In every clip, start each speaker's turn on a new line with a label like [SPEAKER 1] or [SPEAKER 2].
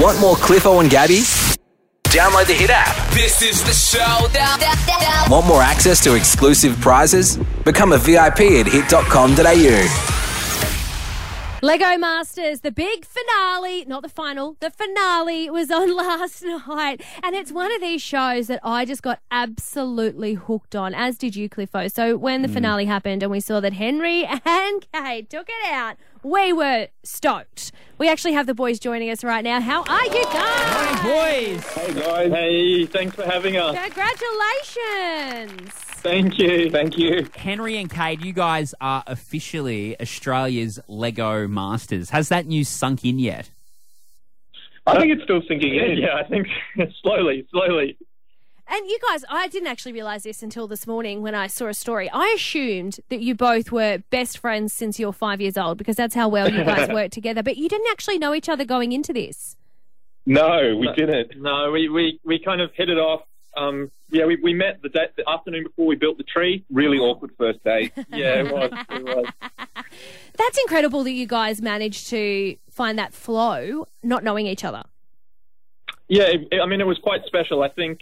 [SPEAKER 1] Want more Cliffo and Gabby? Download the Hit app.
[SPEAKER 2] This is the showdown.
[SPEAKER 1] Want more access to exclusive prizes? Become a VIP at hit.com.au.
[SPEAKER 3] Lego Masters, the big finale, not the final, the finale was on last night. And it's one of these shows that I just got absolutely hooked on, as did you, Cliffo. So when the finale happened and we saw that Henry and Kate took it out, we were stoked. We actually have the boys joining us right now. How are you guys?
[SPEAKER 4] Morning, boys.
[SPEAKER 5] Hey, guys. Hey, thanks for having us.
[SPEAKER 3] Congratulations.
[SPEAKER 5] Thank you.
[SPEAKER 4] Henry and Kate, you guys are officially Australia's Lego Masters. Has that news sunk in yet?
[SPEAKER 5] I think it's still sinking in. Yeah, I think slowly.
[SPEAKER 3] And you guys, I didn't actually realise this until this morning when I saw a story. I assumed that you both were best friends since you're 5 years old because that's how well you guys work together. But you didn't actually know each other going into this.
[SPEAKER 5] No, we didn't. No, we kind of hit it off. We met the afternoon before we built the tree. Really awkward first date. Yeah, it was.
[SPEAKER 3] That's incredible that you guys managed to find that flow, not knowing each other.
[SPEAKER 5] Yeah, it was quite special. I think,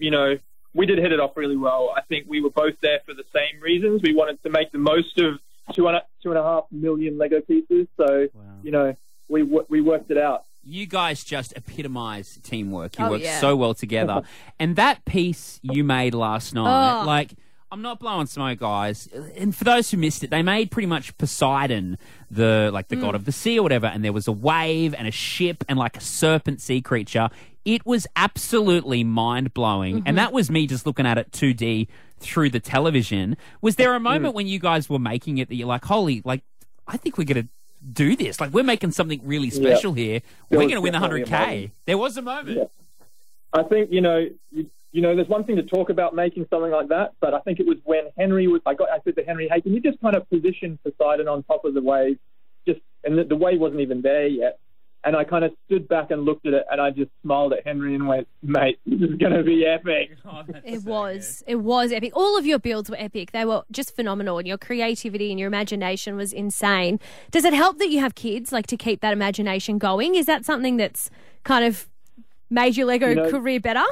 [SPEAKER 5] we did hit it off really well. I think we were both there for the same reasons. We wanted to make the most of 2.5 million Lego pieces. So,
[SPEAKER 4] wow.
[SPEAKER 5] We worked it out.
[SPEAKER 4] You guys just epitomise teamwork. You work so well together. And that piece you made last night, I'm not blowing smoke, guys. And for those who missed it, they made pretty much Poseidon, the god of the sea or whatever, and there was a wave and a ship and like a serpent sea creature. It was absolutely mind-blowing. And that was me just looking at it 2D through the television. Was there a moment when you guys were making it that you're like, holy, I think we're going to do this. We're making something really special here. We're going to win the 100K. There was a moment.
[SPEAKER 5] Yeah. I think, there's one thing to talk about making something like that, but I think it was when Henry I said to Henry, hey, can you just kind of position Poseidon on top of the wave? And the wave wasn't even there yet. And I kind of stood back and looked at it, and I just smiled at Henry and went, mate, this is going to be epic.
[SPEAKER 3] It was epic. All of your builds were epic. They were just phenomenal, and your creativity and your imagination was insane. Does it help that you have kids, to keep that imagination going? Is that something that's kind of made your Lego career better?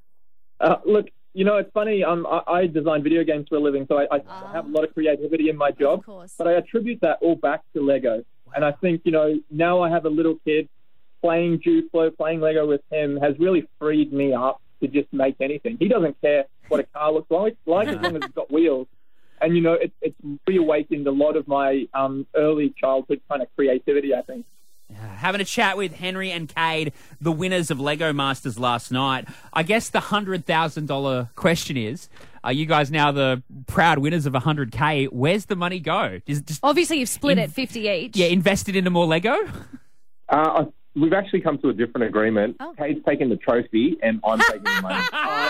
[SPEAKER 5] Look, it's funny. I design video games for a living, so I have a lot of creativity in my job.
[SPEAKER 3] Of course.
[SPEAKER 5] But I attribute that all back to Lego. Wow. And I think, now I have a little kid playing Duplo, playing Lego with him has really freed me up to just make anything. He doesn't care what a car looks like as long as it's got wheels. And, it's reawakened a lot of my early childhood kind of creativity, I think.
[SPEAKER 4] Having a chat with Henry and Cade, the winners of Lego Masters last night. I guess the $100,000 question is, are you guys now the proud winners of 100K? Where's the money go?
[SPEAKER 3] Obviously, you've split it 50 each.
[SPEAKER 4] Yeah, invested into more Lego?
[SPEAKER 6] We've actually come to a different agreement.
[SPEAKER 3] Oh.
[SPEAKER 6] Kate's taking the trophy and I'm taking the money.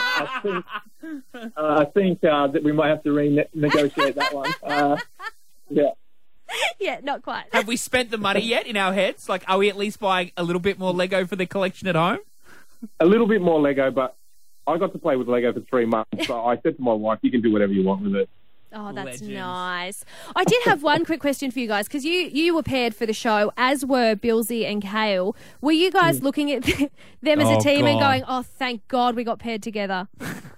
[SPEAKER 5] I think that we might have to renegotiate that one. Yeah.
[SPEAKER 3] Yeah, not quite.
[SPEAKER 4] Have we spent the money yet in our heads? Are we at least buying a little bit more Lego for the collection at home?
[SPEAKER 6] A little bit more Lego, but I got to play with Lego for 3 months, so I said to my wife, you can do whatever you want with it.
[SPEAKER 3] Oh, that's
[SPEAKER 4] Legends.
[SPEAKER 3] nice. I did have one quick question for you guys, because you were paired for the show, as were Billsy and Kale. Were you guys looking at them as a team and going, oh, thank God we got paired together?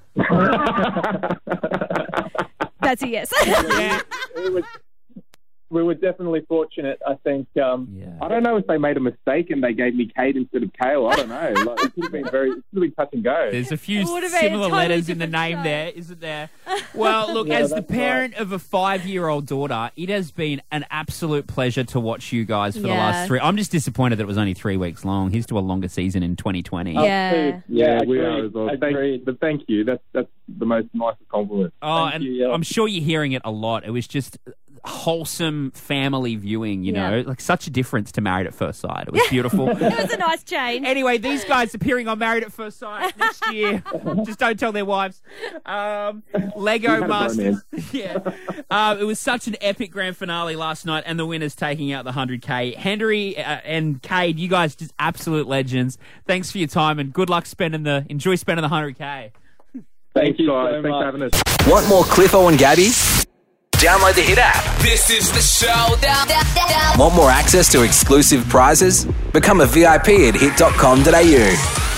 [SPEAKER 3] That's a yes.
[SPEAKER 4] Yeah.
[SPEAKER 5] We were definitely fortunate, I think.
[SPEAKER 6] I don't know if they made a mistake and they gave me Kate instead of Kale. I don't know. It could have been really touch and go.
[SPEAKER 4] There's a few similar letters in the name there, isn't there? Well, look, as the parent of a 5-year-old daughter, it has been an absolute pleasure to watch you guys for the last 3. I'm just disappointed that it was only 3 weeks long. Here's to a longer season in 2020.
[SPEAKER 3] Yeah.
[SPEAKER 6] Yeah, we are as well. Thank you. That's the most nicest compliment.
[SPEAKER 4] Oh, and I'm sure you're hearing it a lot. It was just wholesome family viewing, you know, such a difference to Married at First Sight. It was beautiful.
[SPEAKER 3] It was a nice change.
[SPEAKER 4] Anyway, these guys appearing on Married at First Sight next year. Just don't tell their wives. Lego Masters. It was such an epic grand finale last night, and the winners taking out the 100K. Henry and Cade, you guys just absolute legends. Thanks for your time, and good luck enjoy spending the 100K.
[SPEAKER 5] Thank you
[SPEAKER 6] guys.
[SPEAKER 5] so
[SPEAKER 6] Thanks
[SPEAKER 5] much.
[SPEAKER 6] for having us.
[SPEAKER 1] Want more Cliffo and Gabby? Download the Hit app.
[SPEAKER 2] This is the showdown.
[SPEAKER 1] Want more access to exclusive prizes? Become a VIP at hit.com.au.